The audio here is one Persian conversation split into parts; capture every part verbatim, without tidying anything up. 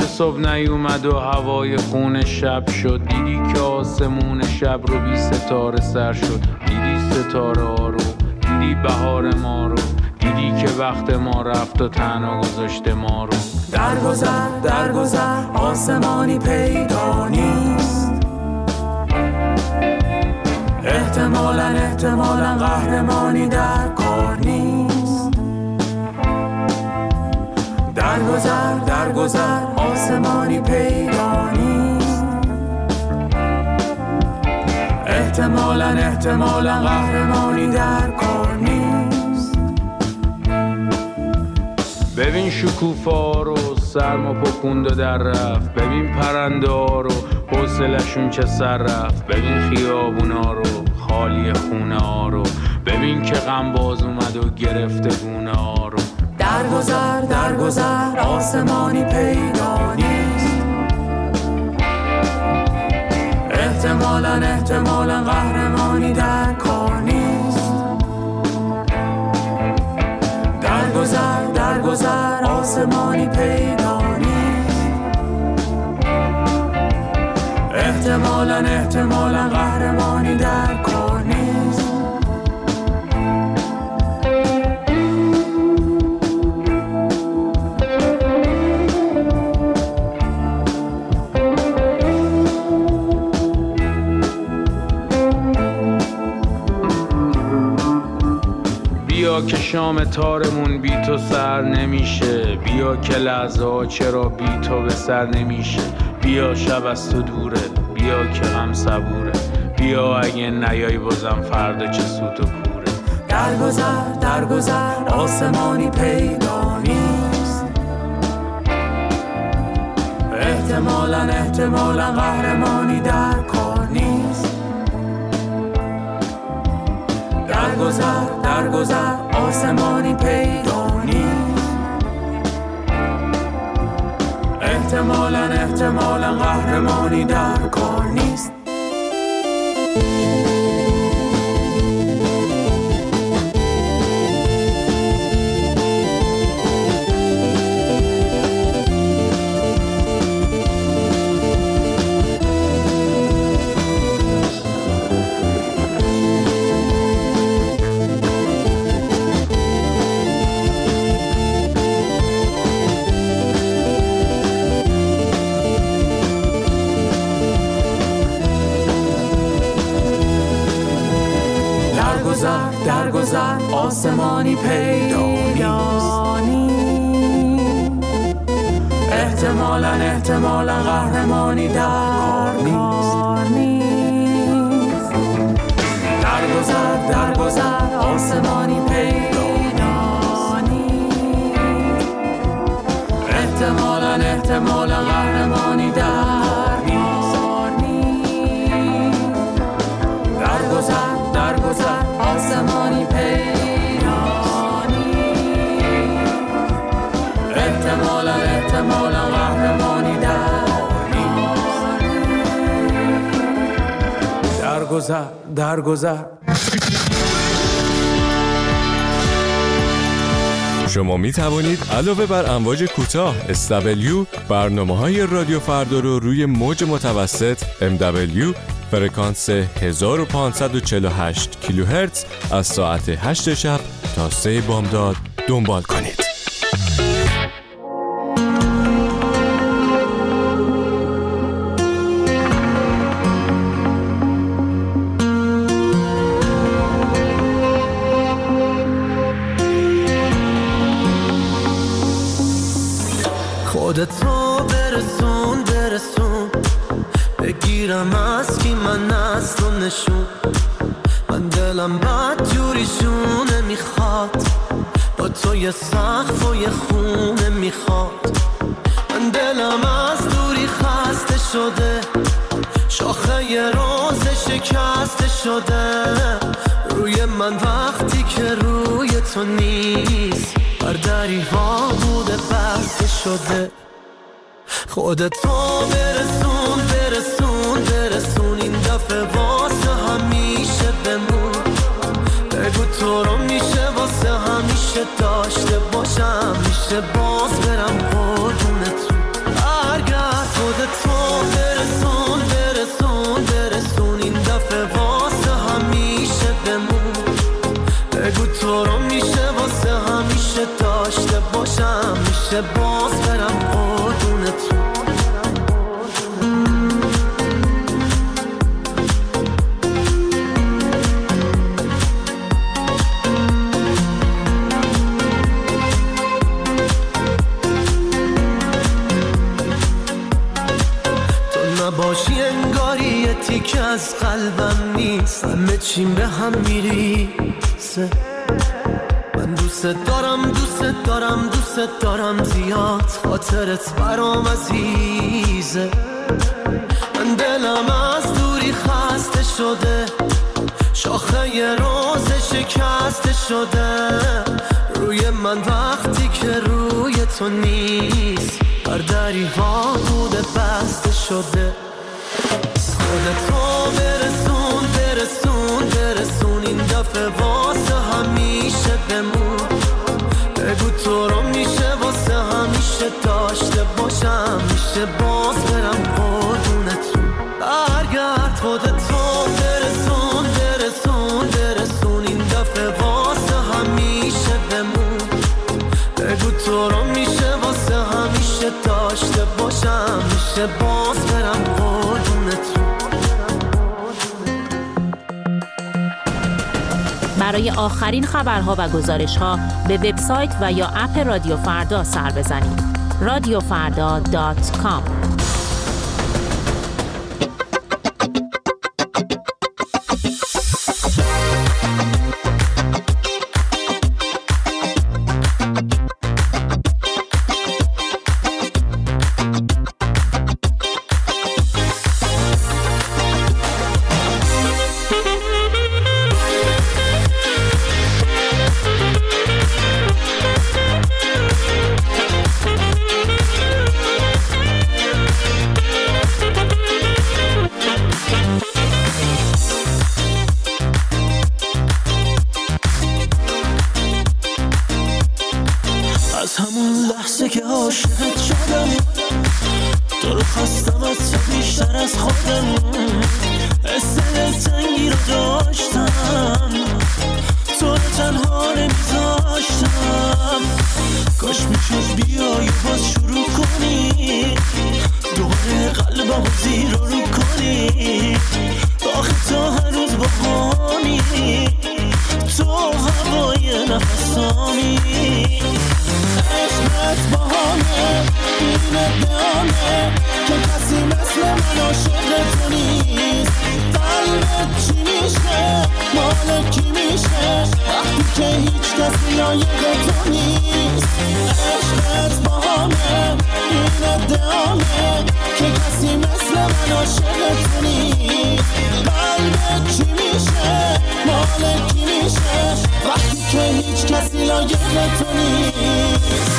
صبح نیومد و هوای خون شب شد. دیدی که آسمون شب رو بی ستاره سر شد. دیدی ستاره ها رو، دیدی بهار ما رو، دیدی که وقت ما رفت و تنها گذاشته ما رو. درگذر درگذر آسمانی پیدا نیست، احتمالاً احتمالاً قهرمانی در کار نیست. درگذر درگذر آسمانی پیدا نیست، احتمالاً احتمالاً قهرمانی در کار نیست. ببین شکوفا رو سرما پکوند و در رفت. ببین پرنده ها رو حوصله‌شون چه سر رفت. ببین خیابونا رو خالی خونه ها رو. ببین که غم باز اومد و گرفته گونه ها رو. درگذر درگذر آسمانی پیدا نیست، احتمالاً احتمالاً قهرمانی در کار نیست. درگذر درگذر آسمانی پیدا نیست، احتمالاً احتمالاً قهرمانی در کار نیست. بیا که شام تارمون بی تو سر نمیشه. بیا که لحظه ها چرا بی تو به سر نمیشه. بیا شب از تو دوره، بیا که غم صبوره. بیا اگه نیای بازم فردا چه سوت و کوره. درگذر درگذر آسمانی پیدا نیست، احتمالاً احتمالاً قهرمانی در کار نیست. درگذر درگذر آسمانی پیدا نیست، احتمالاً احتمالاً قهرمانی در کار نیست. درگذر آسمانی پیدا نیست، احتمالاً احتمالاً قهرمانی در کار نیست. درگذر درگذر آسمانی پیدا نیست، احتمالاً احتمالاً قهرمانی در کار نیست. درگذر درگذر آسمانی پیدا نیست، احتمالاً احتمالاً قهرمانی در نیست. درگذر درگذر. شما می توانید علاوه بر امواج کوتاه اس دبلیو برنامه‌های رادیو فردا رو روی موج متوسط ام دبلیو فرکانس هزار و پانصد و چهل و هشت کیلوهرتز از ساعت هشت شب تا سه بامداد دنبال کنید. خودتو برسون برسون، بگیرم از کی من از تو نشون. من دلم بد جوریشونه میخواد، با تو یه سقف و یه خونه میخواد. من دلم از دوری خسته شده، شاخه یه روز شکسته شده. روی من وقتی که روی تو نیست، بر دری ها بوده بسته شده. خودتو برسون برسون برسون، این دفعه واسه همیشه بمون. بگو تو رو میشه واسه همیشه داشته باشم، میشه باز برم قربونتون. بگو تو رو میشه واسه همیشه داشته باشم، میشه باز برم قربون تو. باشی انگاری یه تیکه از قلبم نیست، همه چیم به هم میریسه. من دوست دارم دوست دارم دوست دارم زیاد، خاطرت برام عزیزه. من دلم از دوری خسته شده، شاخه یه روز شکسته شده روی من وقتی که روی تو نیست. هر دری وا بوده بسته شده. خودتو برسون برسون برسون این دفعه واسه همیشه بمون. بگو تو رو میشه واسه همیشه داشته باشم، میشه باز برم قربونتون. برگرد خودتو برسون برسون برسون این دفعه واسه همیشه بمون. بگو تو رو میشه واسه همیشه داشته باشم، میشه باز برم قربونتون. برای آخرین خبرها و گزارش‌ها به وبسایت و یا اپ رادیو فردا سر بزنید. رادیو فردا دات کام. از همون لحظه که عاشقت شدم، تو رو خواستم از تو بیشتر از خودم. حس دلتنگی رو داشتم، تو رو تنها نمیذاشتم. کاش میشد بیای و باز شروع کنی، دوباره قلبم رو زیر رو رو کنی. آخه تو هنوز با همی، تو هوای نفسامی. عشقت با همه این ادامه که کسی مثل من عاشق تو نیست. قلبت چی میشه مال کی میشه وقتی که هیچ کسی لایق تو نیست. عشقت با همه این ادامه که کسی مثل من عاشق تو نیست. قلبت چی میشه مال کی میشه وقتی که هیچ کسی لایق تو نیست.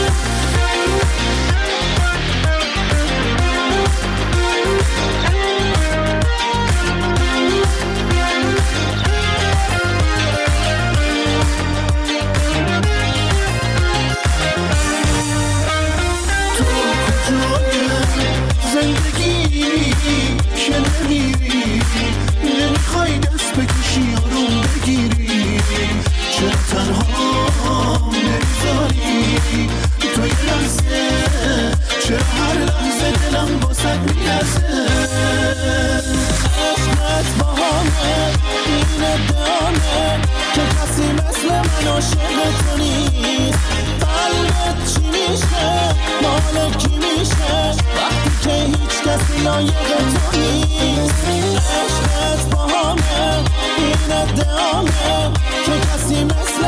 زندگی که نمیری، نمیخوای دست بکشی آروم بگیری. چرا تنها نمیذاری تو یه لحظه، چرا هر لحظه دلم باسد میرزه. عشقت با همه این ادامه که کسی مثل من عاشق تو نیست. قلبت چی میشه مال کی میشه وقتی که هیچ کسی لایق تو نیست. عشقت با همه این ادامه که کسی مثل